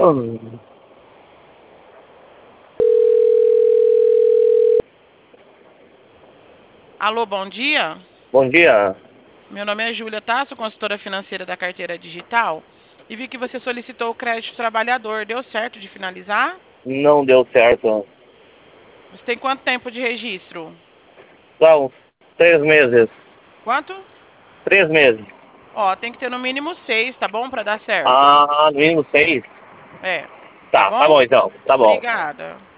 Alô, bom dia. Bom dia. Meu nome é Júlia, tá? Sou consultora financeira da Carteira Digital. E vi que você solicitou o crédito trabalhador. Deu certo de finalizar? Não deu certo. Você tem quanto tempo de registro? São 3 meses. Quanto? 3 meses. Ó, tem que ter no mínimo 6, tá bom? Pra dar certo. Ah, no mínimo 6. É. Tá Tá bom? bom então. Tá bom. Obrigada.